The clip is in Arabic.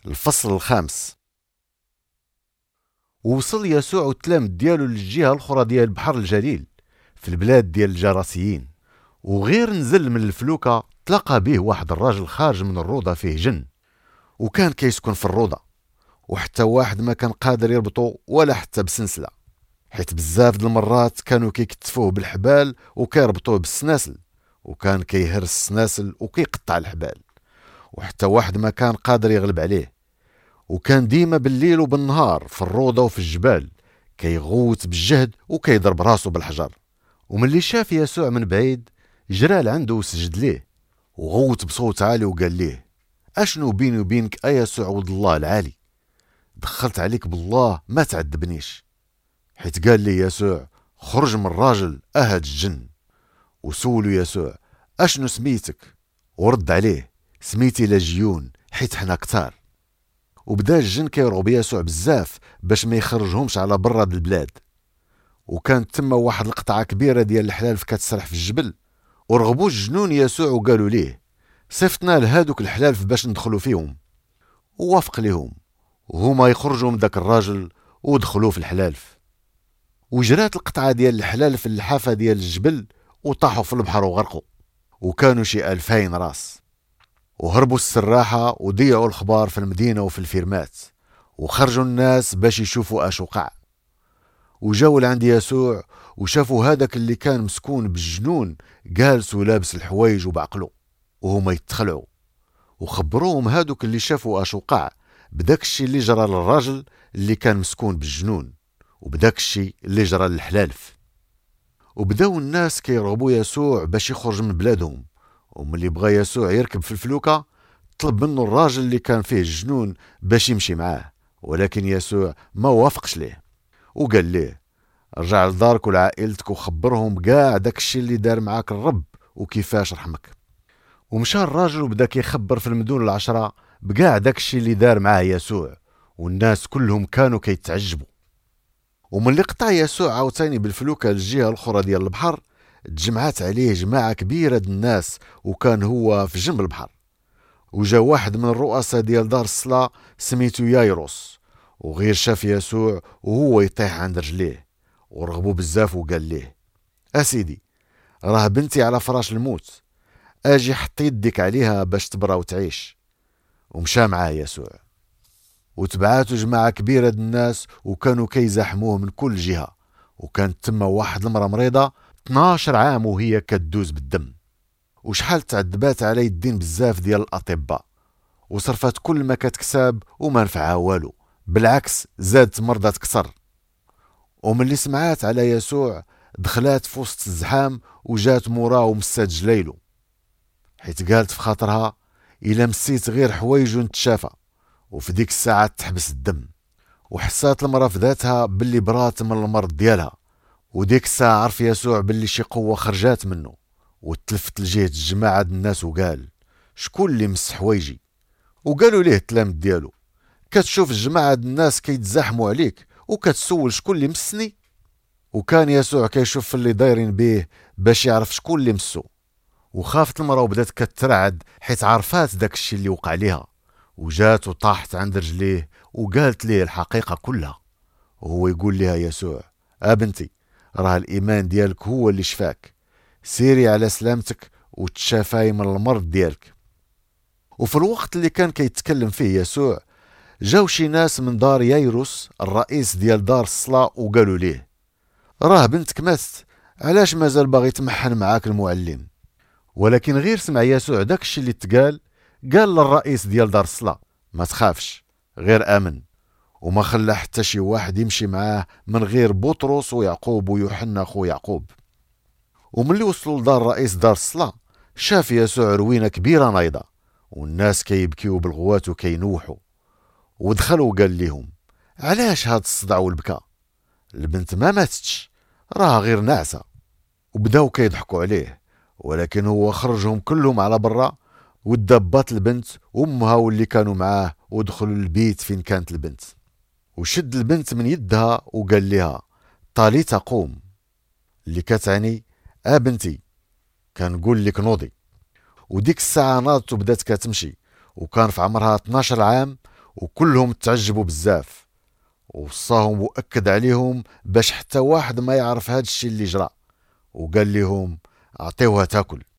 الفصل الخامس. وصل يسوع والتلاميذ ديالو للجهة الأخرى ديال البحر الجليل في البلاد ديال الجراسيين، وغير نزل من الفلوكة تلقى به واحد الراجل خارج من الروضة فيه جن، وكان كيسكن في الروضة، وحتى واحد ما كان قادر يربطو ولا حتى بسنسلة، حيت بزاف د المرات كانوا كيكتفوه بالحبال وكيربطوه بالسناسل، وكان كيهرس السناسل وكيقطع الحبال، وحتى واحد ما كان قادر يغلب عليه. وكان ديما بالليل وبالنهار في الروضة وفي الجبال كيغوت بالجهد وكيضرب راسو بالحجر. وملي شاف يسوع من بعيد جرى لعنده وسجد ليه وغوت بصوت عالي وقال ليه: اشنو بيني وبينك يسوع ولد الله العالي؟ دخلت عليك بالله ما تعذبنيش. حيت قال لي يسوع: خرج من الراجل اهد الجن. وسولو يسوع: اشنو سميتك؟ ورد عليه: سميتي لجيون، حيت حنا كتار. وبدا الجن كيرغب يسوع بزاف باش ما يخرجهمش على برا د البلاد. وكانت تما واحد القطعة كبيرة ديال الحلال كتسرح في الجبل، ورغبوا الجنون يسوع وقالوا ليه: صيفطنا لهادوك الحلال باش ندخلوا فيهم. ووافق ليهم، وهما يخرجوا من داك الراجل ودخلوا في الحلالف. وجرات القطعة ديال الحلال في اللحافة ديال الجبل وطاحوا في البحر وغرقوا، وكانوا شي 2000 راس. وهربوا السراحة وضيعوا الخبار في المدينة وفي الفيرمات، وخرجوا الناس باش يشوفوا اش وقع. وجاو لعند يسوع وشافوا هذاك اللي كان مسكون بالجنون جالس ولابس الحوايج وبعقله، وهما يتخلعوا. وخبروهم هادوك اللي شافوا اش وقع بداك الشي اللي جرى للراجل اللي كان مسكون بالجنون، وبداك الشي اللي جرى للحلالف. وبداو الناس كيرغبوا يسوع باش يخرج من بلادهم. وملي بغى يسوع يركب في الفلوكة طلب منه الراجل اللي كان فيه الجنون باش يمشي معاه، ولكن يسوع ما وافقش ليه، وقال ليه: رجع لدارك ولعائلتك وخبرهم بكاع داك الشي اللي دار معاك الرب وكيفاش رحمك. ومشى الراجل وبدا كيخبر في المدن العشرة بكاع داك الشي اللي دار معاه يسوع، والناس كلهم كانوا كيتعجبوا. وملي قطع يسوع عاوتاني بالفلوكة للجهة الأخرى ديال البحر تجمعات عليه جماعة كبيرة د الناس، وكان هو في جنب البحر. وجا واحد من الرؤساء ديال دار الصلاة سميتو يايروس، وغير شاف يسوع وهو يطيح عند رجليه ورغبو بزاف، وقال ليه: اسيدي، راه بنتي على فراش الموت، اجي حط يدك عليها باش تبرى وتعيش. ومشى معاه يسوع، وتبعاتو جماعة كبيرة د الناس وكانوا كيزاحموه من كل جهة. وكانت تما واحد المرأة مريضة 12 عام وهي كدوز بالدم، وشحال تعذبات على يدين بزاف ديال الأطباء، وصرفت كل ما كتكسب وما نفعها والو، بالعكس زادت مرضى كثر. وملي سمعات على يسوع دخلات في وسط الزحام وجات موراه ومسات جليلو، حيت قالت في خاطرها: إلا مسيت غير حوايجو نتشافى. وفي ديك الساعة تحبس الدم، وحسات المرأة في ذاتها باللي برات من المرض ديالها. وديك الساعة عرف يسوع باللي شي قوة خرجات منه، وتلفت لجهة الجماعة د الناس وقال: شكون اللي مس حوايجي؟ وقالوا ليه التلاميذ ديالو: كتشوف الجماعة د الناس كيتزاحموا عليك وكتسول شكون اللي مسني؟ وكان يسوع كيشوف اللي دايرين بيه باش يعرف شكون اللي مسو. وخافت المرأة وبدات كترعد حيت عرفات داك الشي اللي وقع ليها، وجات وطاحت عند رجليه وقالت ليه الحقيقة كلها. وهو يقول لها يسوع: بنتي، راه الإيمان ديالك هو اللي شفاك، سيري على سلامتك وتشافاي من المرض ديالك. وفي الوقت اللي كان كيتكلم فيه يسوع جاو شي ناس من دار يايروس الرئيس ديال دار الصلاة وقالوا ليه: راه بنتك ماتت، علاش مازال باغي تمحن معاك المعلم؟ ولكن غير سمع يسوع داك الشي اللي تقال، قال للرئيس ديال دار الصلاة: ما تخافش، غير آمن. وما خلى حتى شي واحد يمشي معاه من غير بطرس ويعقوب ويوحنا خو يعقوب. وملي وصلوا لدار رئيس دار الصلاة شاف يسوع روينة كبيرة نايضة، والناس كيبكيو بالغوات وكينوحوا. ودخل وقال لهم: علاش هاد الصداع والبكاء؟ البنت ما ماتتش، راه غير ناعسة. وبداو كيضحكوا عليه، ولكن هو خرجهم كلهم على برا، ودبات البنت وامها واللي كانوا معاه ودخلوا البيت فين كانت البنت. وشد البنت من يدها وقال لها: طاليتا قوم، اللي كتعني: بنتي، كنقول لك نوضي. وديك الساعة ناضت وبدات كتمشي، وكان في عمرها 12 عام، وكلهم تعجبوا بزاف، ووصاهم وأكد عليهم باش حتى واحد ما يعرف هاد الشي اللي جرى، وقال لهم اعطيوها تاكل.